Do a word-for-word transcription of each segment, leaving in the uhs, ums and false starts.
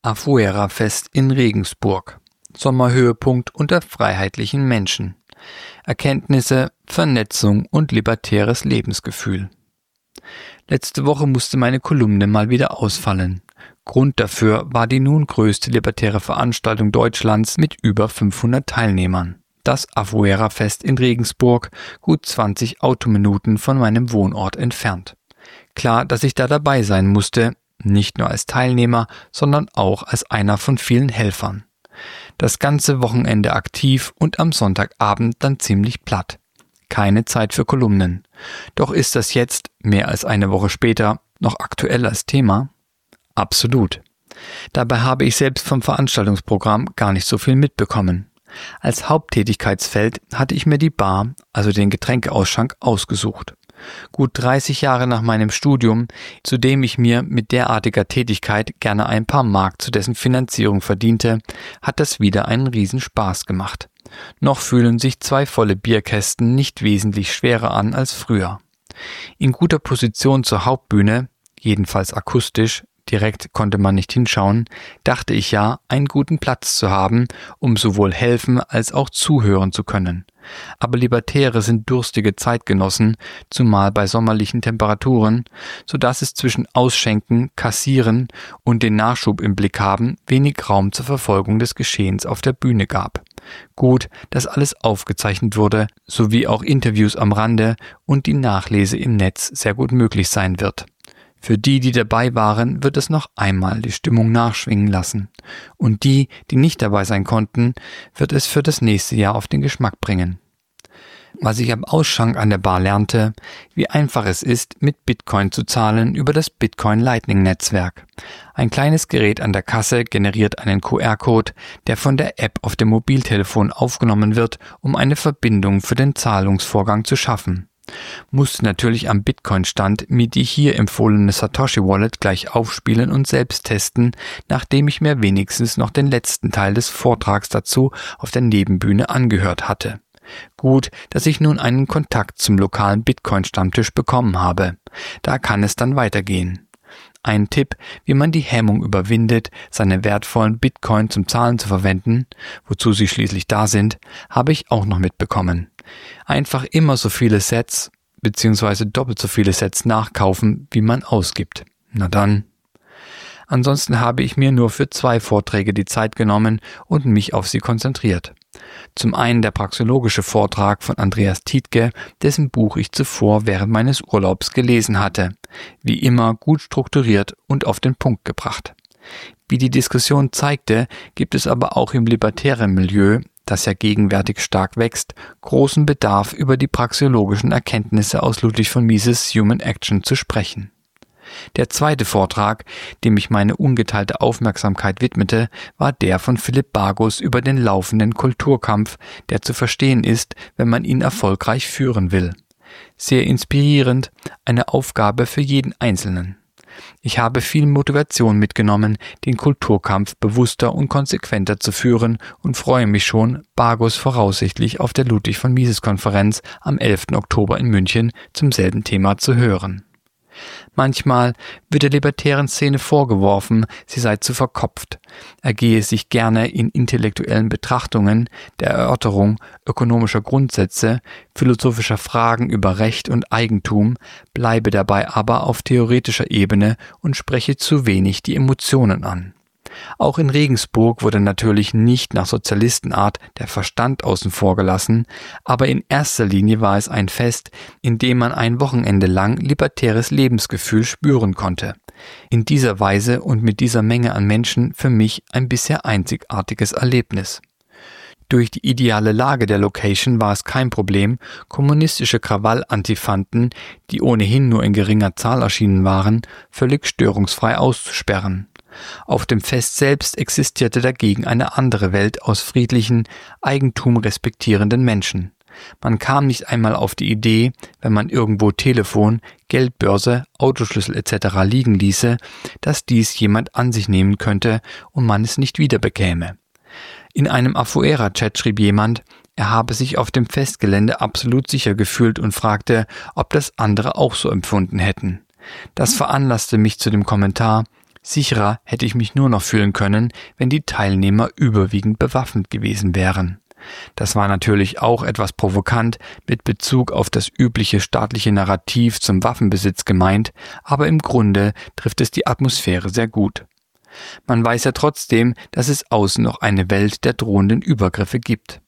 Afuera-Fest in Regensburg. Sommerhöhepunkt unter freiheitlichen Menschen. Erkenntnisse, Vernetzung und libertäres Lebensgefühl. Letzte Woche musste meine Kolumne mal wieder ausfallen. Grund dafür war die nun größte libertäre Veranstaltung Deutschlands mit über fünfhundert Teilnehmern. Das Afuera-Fest in Regensburg, gut zwanzig Autominuten von meinem Wohnort entfernt. Klar, dass ich da dabei sein musste, nicht nur als Teilnehmer, sondern auch als einer von vielen Helfern. Das ganze Wochenende aktiv und am Sonntagabend dann ziemlich platt. Keine Zeit für Kolumnen. Doch ist das jetzt, mehr als eine Woche später, noch aktuell als Thema? Absolut. Dabei habe ich selbst vom Veranstaltungsprogramm gar nicht so viel mitbekommen. Als Haupttätigkeitsfeld hatte ich mir die Bar, also den Getränkeausschank, ausgesucht. Gut dreißig Jahre nach meinem Studium, zu dem ich mir mit derartiger Tätigkeit gerne ein paar Mark zu dessen Finanzierung verdiente, hat das wieder einen Riesenspaß gemacht. Noch fühlen sich zwei volle Bierkästen nicht wesentlich schwerer an als früher. In guter Position zur Hauptbühne, jedenfalls akustisch, direkt konnte man nicht hinschauen, dachte ich ja, einen guten Platz zu haben, um sowohl helfen als auch zuhören zu können. Aber Libertäre sind durstige Zeitgenossen, zumal bei sommerlichen Temperaturen, so dass es zwischen Ausschenken, Kassieren und den Nachschub im Blick haben wenig Raum zur Verfolgung des Geschehens auf der Bühne gab. Gut, dass alles aufgezeichnet wurde, sowie auch Interviews am Rande und die Nachlese im Netz sehr gut möglich sein wird. Für die, die dabei waren, wird es noch einmal die Stimmung nachschwingen lassen. Und die, die nicht dabei sein konnten, wird es für das nächste Jahr auf den Geschmack bringen. Was ich am Ausschank an der Bar lernte, wie einfach es ist, mit Bitcoin zu zahlen über das Bitcoin Lightning Netzwerk. Ein kleines Gerät an der Kasse generiert einen Q R-Code, der von der App auf dem Mobiltelefon aufgenommen wird, um eine Verbindung für den Zahlungsvorgang zu schaffen. Musste natürlich am Bitcoin-Stand mir die hier empfohlene Satoshi-Wallet gleich aufspielen und selbst testen, nachdem ich mir wenigstens noch den letzten Teil des Vortrags dazu auf der Nebenbühne angehört hatte. Gut, dass ich nun einen Kontakt zum lokalen Bitcoin-Stammtisch bekommen habe. Da kann es dann weitergehen. Ein Tipp, wie man die Hemmung überwindet, seine wertvollen Bitcoin zum Zahlen zu verwenden, wozu sie schließlich da sind, habe ich auch noch mitbekommen. Einfach immer so viele Sets bzw. doppelt so viele Sets nachkaufen, wie man ausgibt. Na dann. Ansonsten habe ich mir nur für zwei Vorträge die Zeit genommen und mich auf sie konzentriert. Zum einen der praxeologische Vortrag von Andreas Tiedtke, dessen Buch ich zuvor während meines Urlaubs gelesen hatte. Wie immer gut strukturiert und auf den Punkt gebracht. Wie die Diskussion zeigte, gibt es aber auch im libertären Milieu, das ja gegenwärtig stark wächst, großen Bedarf, über die praxeologischen Erkenntnisse aus Ludwig von Mises Human Action zu sprechen. Der zweite Vortrag, dem ich meine ungeteilte Aufmerksamkeit widmete, war der von Philipp Bargus über den laufenden Kulturkampf, der zu verstehen ist, wenn man ihn erfolgreich führen will. Sehr inspirierend, eine Aufgabe für jeden Einzelnen. Ich habe viel Motivation mitgenommen, den Kulturkampf bewusster und konsequenter zu führen und freue mich schon, Bargus voraussichtlich auf der Ludwig von Mises Konferenz am elften Oktober in München zum selben Thema zu hören. Manchmal wird der libertären Szene vorgeworfen, sie sei zu verkopft, ergehe sich gerne in intellektuellen Betrachtungen, der Erörterung ökonomischer Grundsätze, philosophischer Fragen über Recht und Eigentum, bleibe dabei aber auf theoretischer Ebene und spreche zu wenig die Emotionen an. Auch in Regensburg wurde natürlich nicht nach Sozialistenart der Verstand außen vor gelassen, aber in erster Linie war es ein Fest, in dem man ein Wochenende lang libertäres Lebensgefühl spüren konnte. In dieser Weise und mit dieser Menge an Menschen für mich ein bisher einzigartiges Erlebnis. Durch die ideale Lage der Location war es kein Problem, kommunistische Krawall-Antifanten, die ohnehin nur in geringer Zahl erschienen waren, völlig störungsfrei auszusperren. Auf dem Fest selbst existierte dagegen eine andere Welt aus friedlichen, Eigentum respektierenden Menschen. Man kam nicht einmal auf die Idee, wenn man irgendwo Telefon, Geldbörse, Autoschlüssel et cetera liegen ließe, dass dies jemand an sich nehmen könnte und man es nicht wieder bekäme. In einem Afuera-Chat schrieb jemand, er habe sich auf dem Festgelände absolut sicher gefühlt und fragte, ob das andere auch so empfunden hätten. Das veranlasste mich zu dem Kommentar: Sicherer hätte ich mich nur noch fühlen können, wenn die Teilnehmer überwiegend bewaffnet gewesen wären. Das war natürlich auch etwas provokant mit Bezug auf das übliche staatliche Narrativ zum Waffenbesitz gemeint, aber im Grunde trifft es die Atmosphäre sehr gut. Man weiß ja trotzdem, dass es außen noch eine Welt der drohenden Übergriffe gibt.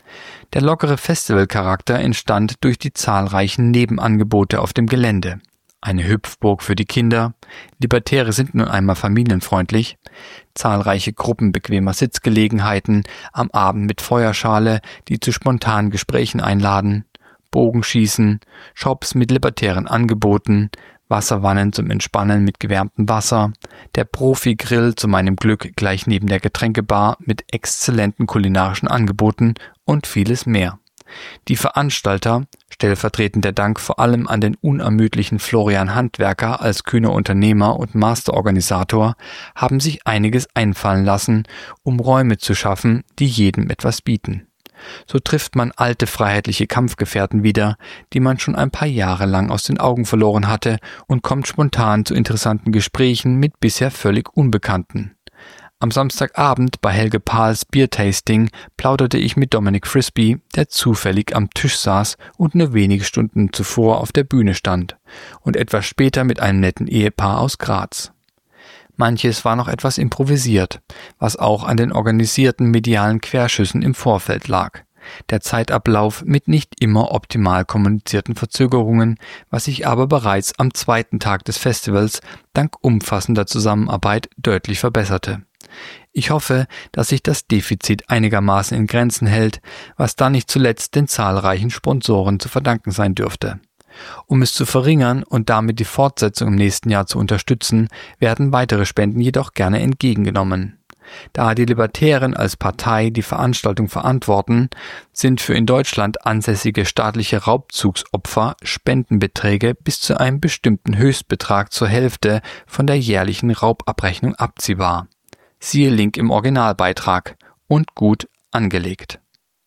Der lockere Festivalcharakter entstand durch die zahlreichen Nebenangebote auf dem Gelände. Eine Hüpfburg für die Kinder, Libertäre sind nun einmal familienfreundlich, zahlreiche Gruppen bequemer Sitzgelegenheiten, am Abend mit Feuerschale, die zu spontanen Gesprächen einladen, Bogenschießen, Shops mit libertären Angeboten, Wasserwannen zum Entspannen mit gewärmtem Wasser, der Profi-Grill zu meinem Glück gleich neben der Getränkebar mit exzellenten kulinarischen Angeboten und vieles mehr. Die Veranstalter, stellvertretend der Dank vor allem an den unermüdlichen Florian Handwerker als kühner Unternehmer und Masterorganisator, haben sich einiges einfallen lassen, um Räume zu schaffen, die jedem etwas bieten. So trifft man alte freiheitliche Kampfgefährten wieder, die man schon ein paar Jahre lang aus den Augen verloren hatte, und kommt spontan zu interessanten Gesprächen mit bisher völlig Unbekannten. Am Samstagabend bei Helge Pahls Biertasting plauderte ich mit Dominic Frisby, der zufällig am Tisch saß und nur wenige Stunden zuvor auf der Bühne stand, und etwas später mit einem netten Ehepaar aus Graz. Manches war noch etwas improvisiert, was auch an den organisierten medialen Querschüssen im Vorfeld lag. Der Zeitablauf mit nicht immer optimal kommunizierten Verzögerungen, was sich aber bereits am zweiten Tag des Festivals dank umfassender Zusammenarbeit deutlich verbesserte. Ich hoffe, dass sich das Defizit einigermaßen in Grenzen hält, was dann nicht zuletzt den zahlreichen Sponsoren zu verdanken sein dürfte. Um es zu verringern und damit die Fortsetzung im nächsten Jahr zu unterstützen, werden weitere Spenden jedoch gerne entgegengenommen. Da die Libertären als Partei die Veranstaltung verantworten, sind für in Deutschland ansässige staatliche Raubzugsopfer Spendenbeträge bis zu einem bestimmten Höchstbetrag zur Hälfte von der jährlichen Raubabrechnung abziehbar. Siehe Link im Originalbeitrag und gut angelegt.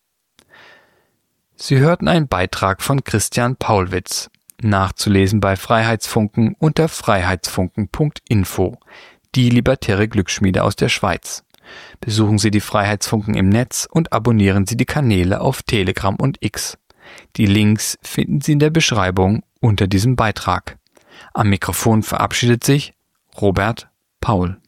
Sie hörten einen Beitrag von Christian Paulwitz, nachzulesen bei Freiheitsfunken unter freiheitsfunken punkt info, die libertäre Glücksschmiede aus der Schweiz. Besuchen Sie die Freiheitsfunken im Netz und abonnieren Sie die Kanäle auf Telegram und X. Die Links finden Sie in der Beschreibung unter diesem Beitrag. Am Mikrofon verabschiedet sich Robert Paul.